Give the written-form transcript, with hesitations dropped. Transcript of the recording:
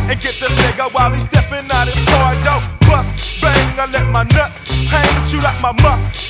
and get this nigga while he's stepping out his car door. Bust, bang, I let my nuts hang, shoot out my